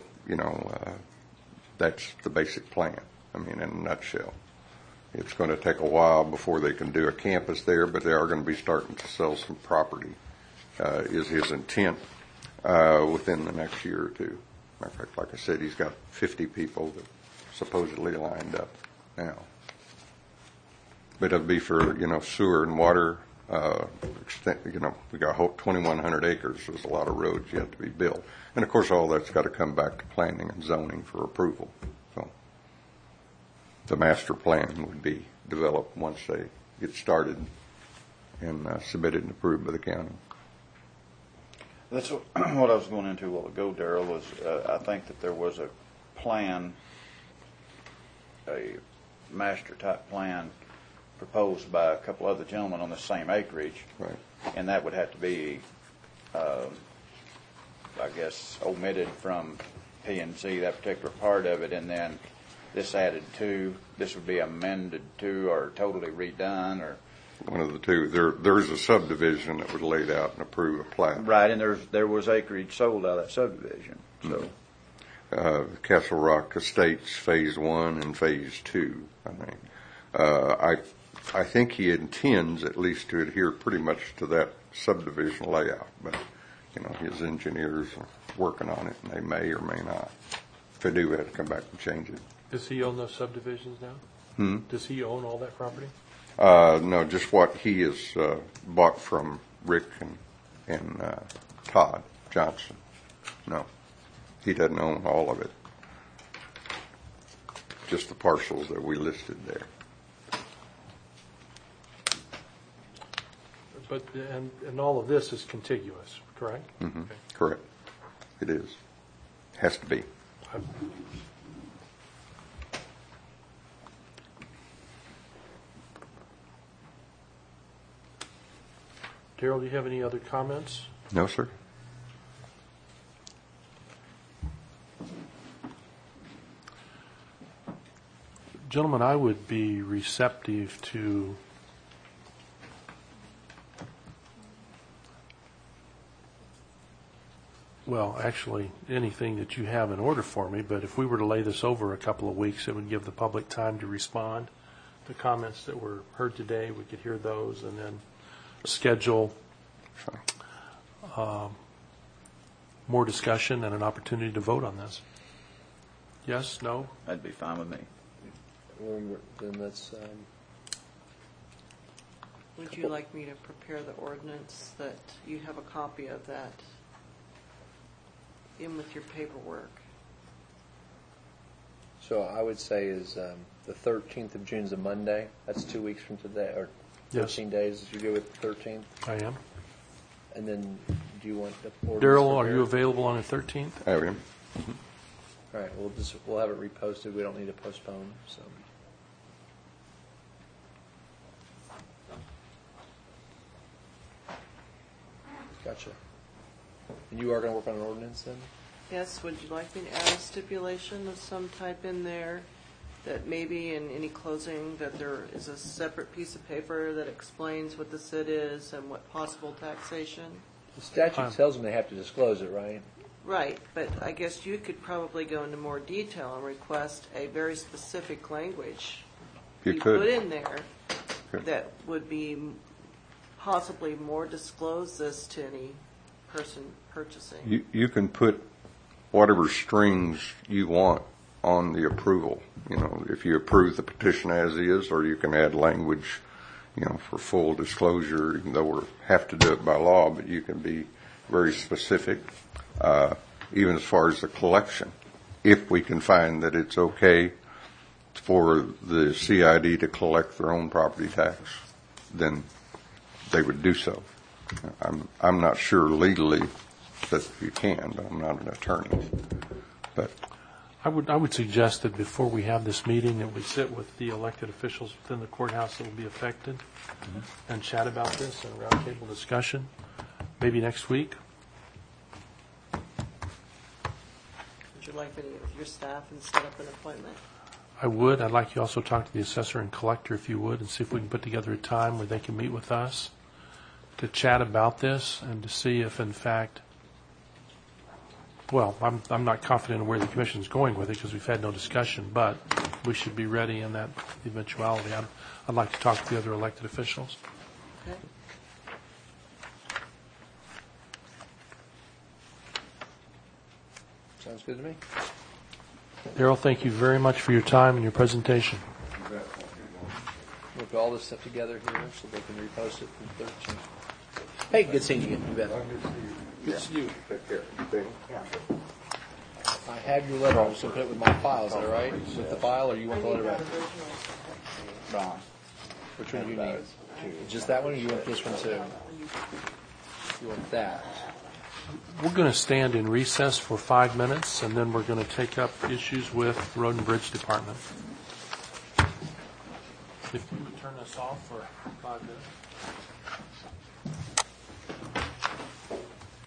Speaker 4: that's the basic plan, I mean, in a nutshell. It's going to take a while before they can do a campus there, but they are going to be starting to sell some property, is his intent, within the next year or two. Matter of fact, like I said, he's got 50 people that supposedly lined up now. But it'll be for, sewer and water, we got 2,100 acres. There's a lot of roads yet to be built. And of course, all that's got to come back to planning and zoning for approval. So the master plan would be developed once they get started and submitted and approved by the county.
Speaker 5: That's what I was going into a while ago, Darrell, was I think that there was a plan, a master type plan proposed by a couple other gentlemen on the same acreage.
Speaker 4: Right.
Speaker 5: And that would have to be, I guess, omitted from P&Z, that particular part of it, and then this added to, this would be amended to or totally redone, or?
Speaker 4: One of the two. There's a subdivision that would laid out and approve a plat.
Speaker 5: Right, and there was acreage sold out of that subdivision, so.
Speaker 4: Castle Rock Estates Phase 1 and Phase 2, I think. I think he intends at least to adhere pretty much to that subdivision layout, but, his engineers are working on it, and they may or may not. If they do, we have to come back and change it.
Speaker 2: Does he own those subdivisions now? Does he own all that property?
Speaker 4: No, just what he has bought from Rick and Todd Johnson. No, he doesn't own all of it. Just the parcels that we listed there.
Speaker 2: But and all of this is contiguous, correct?
Speaker 4: Mm-hmm.
Speaker 2: Okay.
Speaker 4: Correct. It is. Has to be.
Speaker 2: Darrell, do you have any other comments?
Speaker 4: No, sir.
Speaker 2: Gentlemen, I would be receptive to actually anything that you have in order for me, but if we were to lay this over a couple of weeks, it would give the public time to respond to comments that were heard today. We could hear those and then schedule more discussion and an opportunity to vote on this. Yes? No?
Speaker 5: That'd be fine with me.
Speaker 1: Then let's.
Speaker 3: Would you like me to prepare the ordinance that you have a copy of that in with your paperwork?
Speaker 1: So I would say is the 13th of June is a Monday. That's 2 weeks from today, or 13 days. You go with the 13th?
Speaker 2: I am.
Speaker 1: And then do you want the ordinance?
Speaker 2: Darrell, are
Speaker 1: prepared?
Speaker 2: you available on the 13th?
Speaker 4: I have him.
Speaker 1: All right, we'll have it reposted. We don't need to postpone. So. Gotcha. And you are going to work on an ordinance then?
Speaker 3: Yes, would you like me to add a stipulation of some type in there that maybe in any closing that there is a separate piece of paper that explains what the SID is and what possible taxation?
Speaker 1: The statute tells them they have to disclose it, right?
Speaker 3: Right, but I guess you could probably go into more detail and request a very specific language
Speaker 4: You
Speaker 3: be
Speaker 4: could.
Speaker 3: put in there
Speaker 4: Could.
Speaker 3: that would be possibly more disclose this to any person purchasing.
Speaker 4: You can put whatever strings you want on the approval. If you approve the petition as is, or you can add language, for full disclosure, even though we have to do it by law, but you can be very specific, even as far as the collection. If we can find that it's okay for the CID to collect their own property tax, then they would do so. I'm not sure legally that you can. I'm not an attorney, but
Speaker 2: I would suggest that before we have this meeting, that we sit with the elected officials within the courthouse that will be affected and chat about this in a roundtable discussion, maybe next week.
Speaker 3: Would you like me to get with your staff and set up an appointment?
Speaker 2: I would. I'd like you also to talk to the assessor and collector, if you would, and see if we can put together a time where they can meet with us to chat about this and to see if, in fact, well, I'm not confident in where the commission is going with it because we've had no discussion, but we should be ready in that eventuality. I'd like to talk to the other elected officials.
Speaker 3: Okay.
Speaker 1: Sounds good to me.
Speaker 2: Darrell, thank you very much for your time and your presentation.
Speaker 1: We'll put all this stuff together here so they can repost it from 13. Hey, good seeing you again. You bet. Good to see you.
Speaker 4: Take care.
Speaker 1: I have your letter. I'm just going to put it with my file. Is that all right? With the file, or you want the letter back?
Speaker 5: Ron.
Speaker 1: Which one do you need?
Speaker 5: Two.
Speaker 1: Just that one, or you want this one too? You want that?
Speaker 2: We're going to stand in recess for 5 minutes, and then we're going to take up issues with Road and Bridge Department. If you would turn us off for 5 minutes.